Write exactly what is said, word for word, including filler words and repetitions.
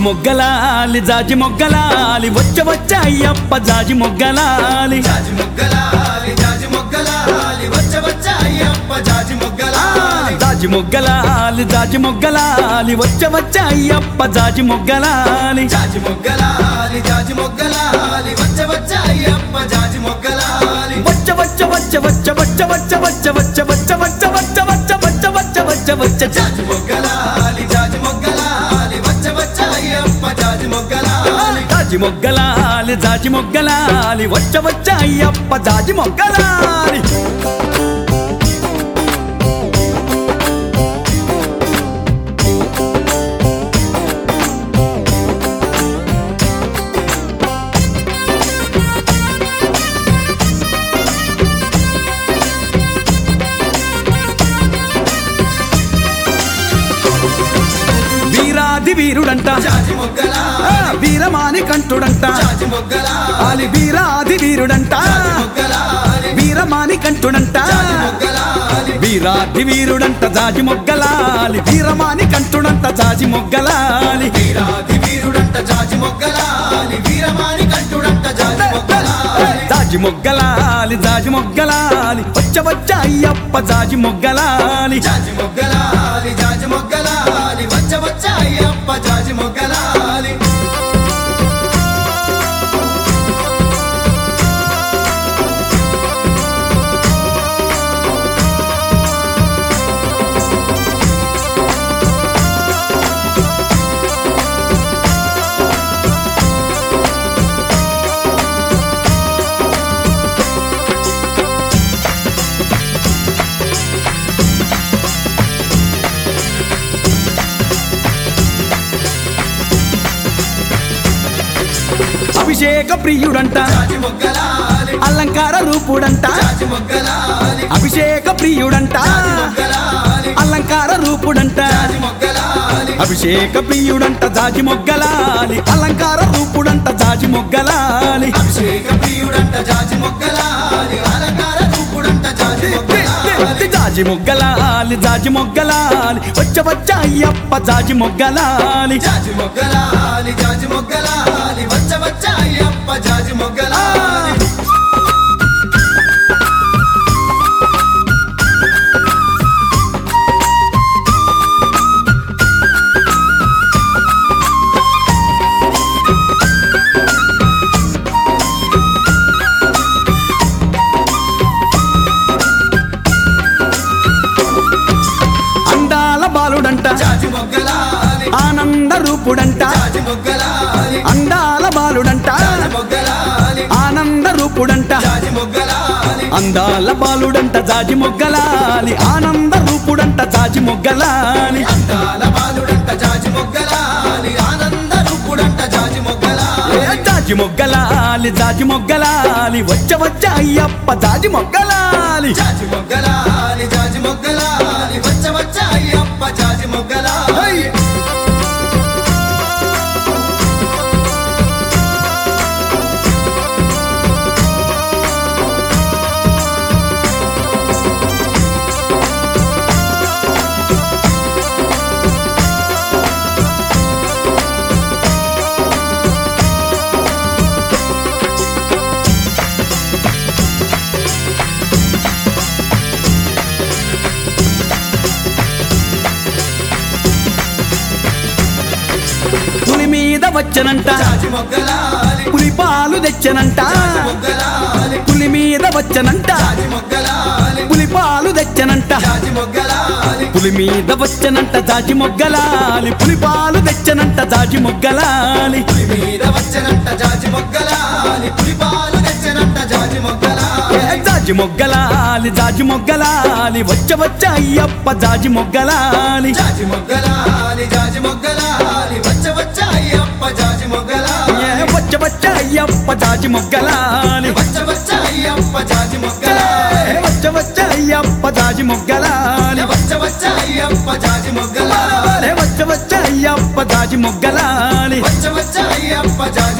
మొగ్గలాలి జాజి మొగ్గలాలి వచ్చ వచ్చ అయ్యప్ప జాజి మొగ్గలాలి జాజి మొగ్గలాలి జాజి మొగ్గలాలి వచ్చ వచ్చ అయ్యప్ప జాజి మొగ్గలాలి జాజి మొగ్గలాలి జాజి మొగ్గలాలి వచ్చ వచ్చ అయ్యప్ప జాజి మొగ్గలాలి జాజి మొగ్గలాలి జాజి మొగ్గలాలి వచ్చ వచ్చ అయ్యప్ప జాజి మొగ్గలాలి వచ్చ వచ్చ వచ్చ వచ్చ వచ్చ వచ్చ వచ్చ వచ్చ వచ్చ వచ్చ వచ్చ వచ్చ వచ్చ వచ్చ వచ్చ వచ్చ జాజి మొగ్గలాలి జాజి మొగ్గలాలి వచ్చ వచ్చ అయ్యప్ప జాజి మొగ్గలాలి జాజి మొగ్గలాలి జాజి మొగ్గలాలి వచ్చ వచ్చ అయ్యప్ప జాజి మొగ్గలాలి వీరాది వీరుడంట జాజి మొగ్గలాలి వీరమాని కంఠుడంట జాజి మొగ్గలాలి ఆలి వీరాది వీరుడంట మొగ్గలాలి వీరమాని కంఠుడంట మొగ్గలాలి వీరాది వీరుడంట జాజి మొగ్గలాలి వీరమాని కంఠుడంట జాజి మొగ్గలాలి వీరాది వీరుడంట జాజి మొగ్గలాలి వీరమాని కంఠుడంట జాజి మొగ్గలాలి జాజి మొగ్గలాలి జాజి మొగ్గలాలి వచ్చ వచ్చ అయ్యప్ప జాజి మొగ్గలాలి జాజి మొగ్గలాలి జాజి మొగ్గలాలి వచ్చ వచ్చ అయ్యప్ప జాజి మొగ్గలాలి అభిషేక ప్రియుడంట జాజి మొగ్గలాలి అలంకార రూపుడంట జాజి మొగ్గలాలి అభిషేక ప్రియుడంట మొగ్గలాలి అలంకార రూపుడంట జాజి మొగ్గలాలి అభిషేక ప్రియుడంట జాజి మొగ్గలాలి అలంకార రూపుడంట జాజి మొగ్గలాలి అభిషేక ప్రియుడంట జాజి మొగ్గలాలి అలంకార రూపుడంట జాజి మొగ్గలాలి జాజి మొగ్గలాలి జాజి మొగ్గలాలి వచ్చ వచ్చ అయ్యప్ప జాజి మొగ్గలాలి జాజి మొగ్గలాలి జాజి మొగ్గలాలి వచ్చ వచ్చ అయ్యప్ప జాజి మొగ్గలాలి అందాల బాలుడంట జాజి మొగ్గలాలి ఆనంద రూపుడంట జాజి మొగ్గలాలి అందాల బాలుడంట మొగ్గలాలి ఆనంద రూపుడంట జాజి మొగ్గలాలి అందాల బాలుడంట జాజి మొగ్గలాలి ఆనంద రూపుడంట జాజి మొగ్గలాలి అందాల బాలుడంట జాజి మొగ్గలాలి ఆనంద రూపుడంట జాజి మొగ్గలాలి జాజి మొగ్గలాలి జాజి మొగ్గలాలి వచ్చ వచ్చ అయ్యప్ప జాజి మొగ్గలాలి జాజి మొగ్గలాలి జాజి మొగ్గలాలి వచ్చ వచ్చ అయ్యప్ప జాజి మొగ్గలాలి పులి మీద వచ్చనంట జాజి మొగ్గలాలి పులి పాలు తెచ్చనంట మొగ్గలాలి పులి మీద వచ్చనంట జాజి మొగ్గలాలి పులి పాలు తెచ్చనంట జాజి మొగ్గలాలి పులి మీద వచ్చనంట జాజి మొగ్గలాలి పులి పాలు తెచ్చనంట జాజి మొగ్గలాలి పులి మీద వచ్చనంట జాజి మొగ్గలాలి పులి పాలు తెచ్చనంట జాజి మొగ్గలాలి జాజి మొగ్గలాలి జాజి మొగ్గలాలి వచ్చ వచ్చ అయ్యప్ప జాజి మొగ్గలాలి జాజి మొగ్గలాలి జాజి మొగ్గలాలి వచ్చ వచ్చ అయ్యప్ప జాజి మొగ్గలాలి వచ్చ వచ్చ అయ్యప్ప జాజి మొగ్గలాలి వచ్చ వచ్చ అయ్యప్ప జాజి మొగ్గలాలి వచ్చ వచ్చ అయ్యప్ప జాజి మొగ్గలాలి వచ్చ వచ్చ అయ్యప్ప జాజి మొగ్గలాలి వచ్చ వచ్చ అయ్యప్ప జాజి మొగ్గలాలి వచ్చ వచ్చ అయ్యప్ప జాజి